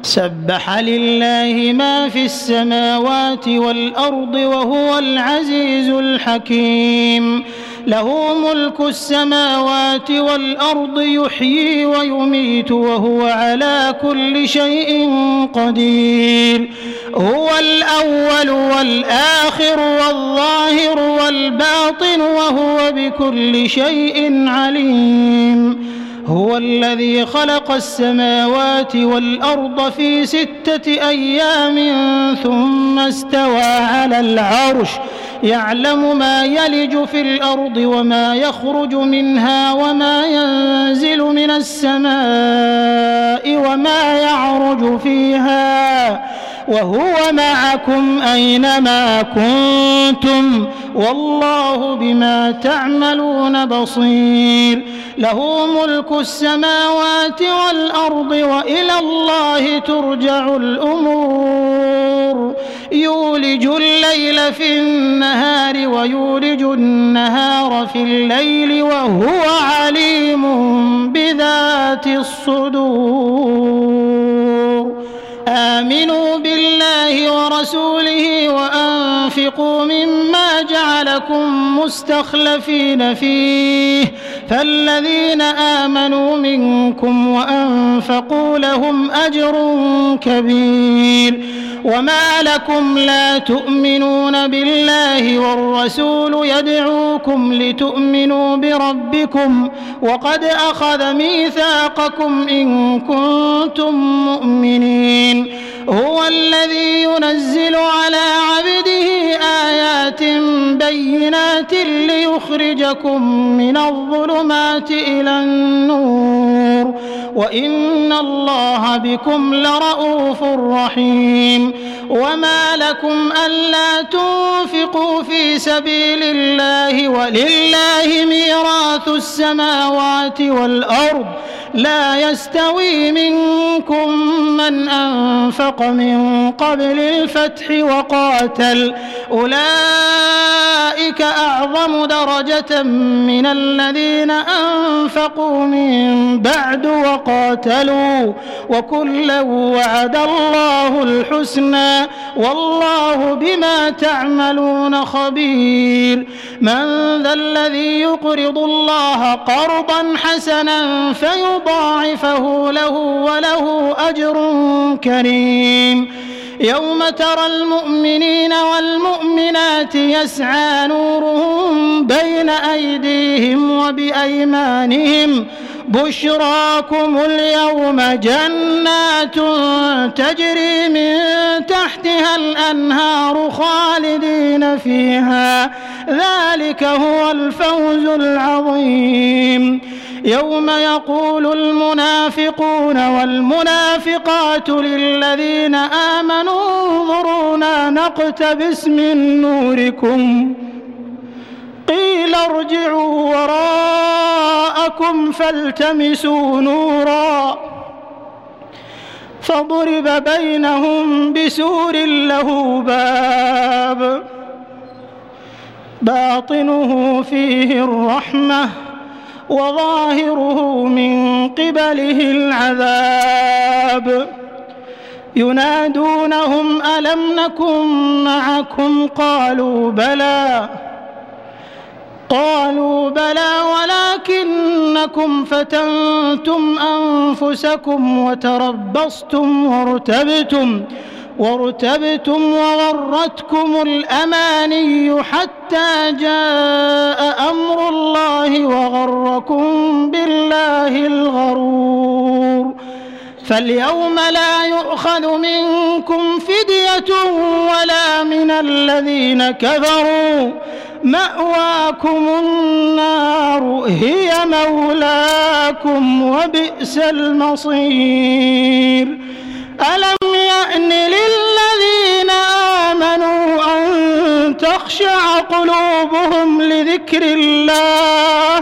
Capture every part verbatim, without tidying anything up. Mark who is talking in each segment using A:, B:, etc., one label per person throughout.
A: سبح لله ما في السماوات والأرض وهو العزيز الحكيم. له ملك السماوات والأرض يحيي ويميت وهو على كل شيء قدير. هو الأول والآخر والظاهر والباطن وهو بكل شيء عليم. هو الذي خلق السماوات والأرض في ستة أيام ثم استوى على العرش يعلم ما يلج في الأرض وما يخرج منها وما ينزل من السماء وما يعرج فيها وهو معكم أينما كنتم والله بما تعملون بصير. له ملك السماوات والأرض وإلى الله ترجع الأمور. يولج الليل في النهار ويولج النهار في الليل وهو عليم بذات الصدور. آمنوا بالله ورسوله وأنفقوا مما جعلكم مستخلفين فيه فالذين آمنوا منكم وأنفقوا لهم أجر كبير. وما لكم لا تؤمنون بالله والرسول يدعوكم لتؤمنوا بربكم وقد أخذ ميثاقكم إن كنتم مؤمنين. هو الذي ينزل على عبده آيات بينات ليخرجكم من الظلمات إلى النور وإن الله بكم لرءوف رحيم. وما لكم ألا تنفقوا في سبيل الله ولله ميراث السماوات والأرض لا يستوي منكم من أنفق من قبل الفتح وقاتل أولئك أعظم درجة من الذين أنفقوا من بعد وقاتلوا وكلا وعد الله الحسنى والله بما تعملون خبير. من ذا الذي يقرض الله قرضا حسنا فيضاعفه له وله أجر كريم. يوم ترى المؤمنين والمؤمنات يسعى نورهم بين أيديهم وبأيمانهم بشراكم اليوم جنات تجري من تحتها الأنهار خالدين فيها ذلك هو الفوز العظيم. يوم يقول المنافقون والمنافقات للذين آمنوا انظرونا نقتبس من نوركم قيل ارجعوا وراءكم فالتمسوا نورا فضرب بينهم بسور له باب باطنه فيه الرحمة وظاهره من قبله العذاب. ينادونهم ألم نكن معكم قالوا بلى قالوا بلى ولكنكم فتنتم أنفسكم وتربصتم وارتبتم وارتبتم وغرتكم الأماني حتى جاء أمر الله وغركم بالله الغرور. فاليوم لا يؤخذ منكم فدية ولا من الذين كفروا مأواكم النار هي مولاكم وبئس المصير. ألم يأن للذين آمنوا أن تخشع قلوبهم لذكر الله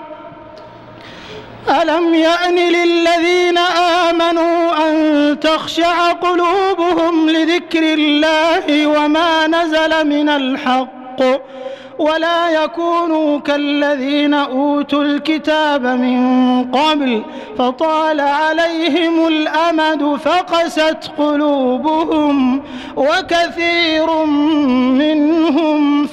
A: ألم يأن للذين آمنوا أن تخشع قلوبهم لذكر الله وما نزل من الحق ولا يكونوا كالذين أوتوا الكتاب من قبل فطال عليهم الأمد فقست قلوبهم وكثير منهم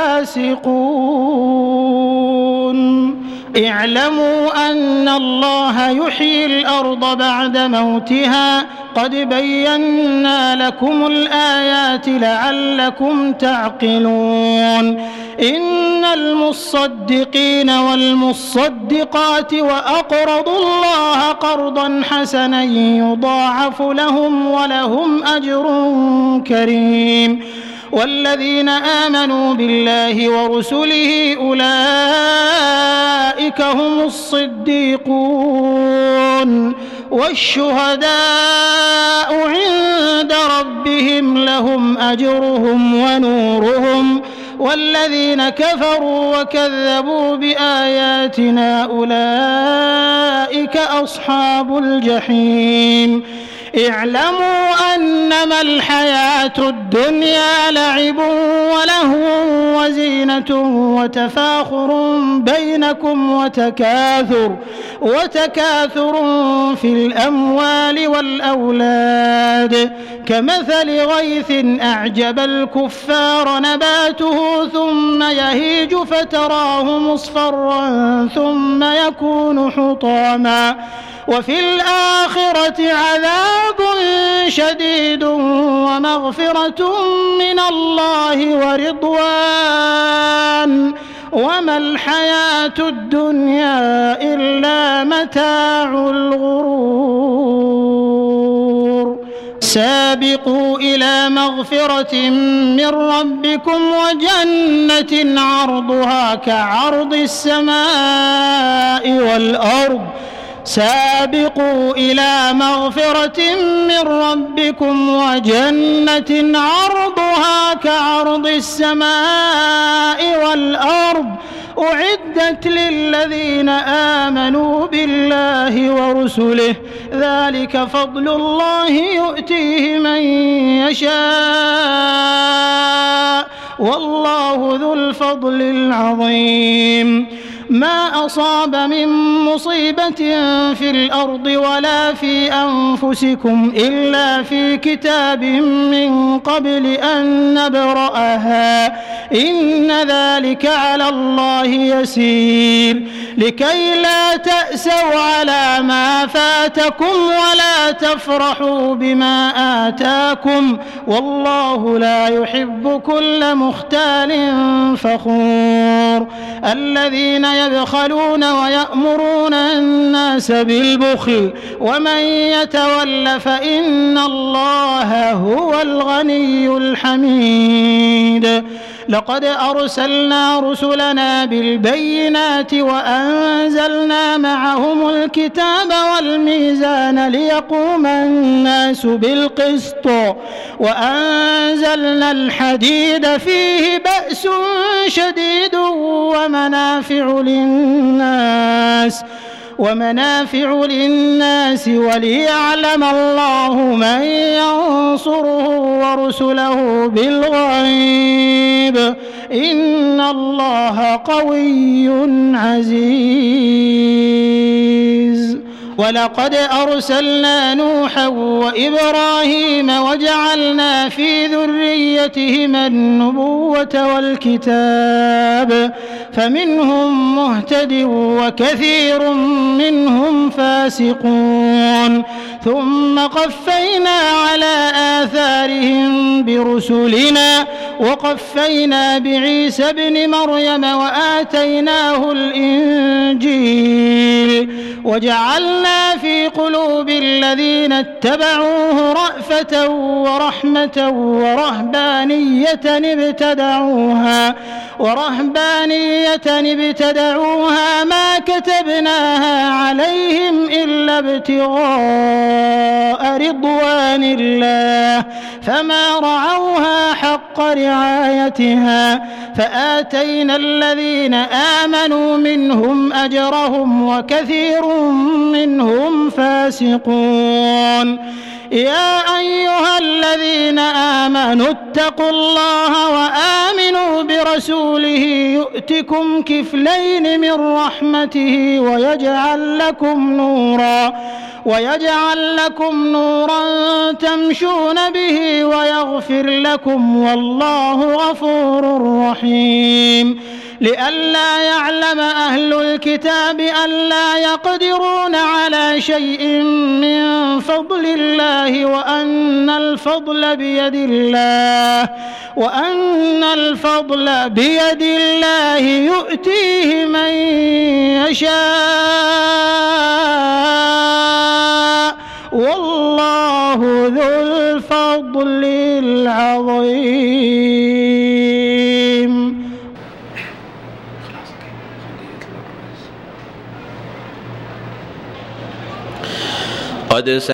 A: فاسقون. اعلموا أن الله يحيي الأرض بعد موتها قد بينا لكم الآيات لعلكم تعقلون. إن المصدقين والمصدقات وأقرضوا الله قرضا حسنا يضاعف لهم ولهم أجر كريم. والذين آمنوا بالله ورسله أولئك هم الصديقون والشهداء عند ربهم لهم أجرهم ونورهم. والذين كفروا وكذبوا بآياتنا أولئك أصحاب الجحيم. اعلموا أنما الحياة الدنيا لعب ولهو وزينة وتفاخر بينكم وتكاثر وتكاثر في الأموال والأولاد كمثل غيث أعجب الكفار نباته ثم يهيج فتراه مصفرا ثم يكون حطاما وفي الآخرة عذاب شديد ومغفرة من الله ورضوان وما الحياة الدنيا إلا متاع الغرور. سابقوا إلى مغفرة من ربكم وجنة عرضها كعرض السماء والأرض سابقوا إلى مغفرة من ربكم وجنة عرضها كعرض السماء والأرض أعدت للذين آمنوا بالله ورسله ذلك فضل الله يؤتيه من يشاء والله ذو الفضل العظيم. ما أصاب من مصيبة في الأرض ولا في أنفسكم إلا في كتاب من قبل أن نبرأها إن ذلك على الله يسير. لكي لا تأسوا على ما فاتكم ولا تفرحوا بما آتاكم والله لا يحب كل مختال فخور. الذين يبخلون ويأمرون الناس بالبخل ومن يتول فإن الله هو الغني الحميد. لقد أرسلنا رسلنا بالبينات وأنزلنا معهم الكتاب والميزان ليقوم الناس بالقسط وأنزلنا الحديد فيه بأس شديد ومنافع للناس ومنافع للناس وليعلم الله من ينصره ورسله بالغيب إن الله قوي عزيز. ولقد أرسلنا نوحا وإبراهيم وجعلنا في ذريتهما النبوة والكتاب فمنهم مهتد وكثير منهم فاسقون. ثم قفينا على آثارهم برسلنا وقفينا بعيسى ابن مريم وآتيناه الإنجيل وجعلنا في قلوب الذين اتبعوه رأفة ورحمة ورهبانية ابتدعوها ورهبانية ابتدعوها ما كتبناها عليهم إلا ابتغاء رضوان الله فما رعوها حق رعايتها فآتينا الذين آمنوا منهم أجرهم وكثير منهم فاسقون. يا أيها الذين آمنوا اتقوا الله وآمنوا برسوله يؤتكم كفلين من رحمته ويجعل لكم نورا ويجعل لكم نورا تمشون به ويغفر لكم والله غفور رحيم. لئلا يعلم أهل الكتاب ألا يقدرون على شيء من فضل الله وأن الفضل بيد الله وأن الفضل بيد الله يؤتيه من يشاء والله ذو الفضل العظيم.
B: قد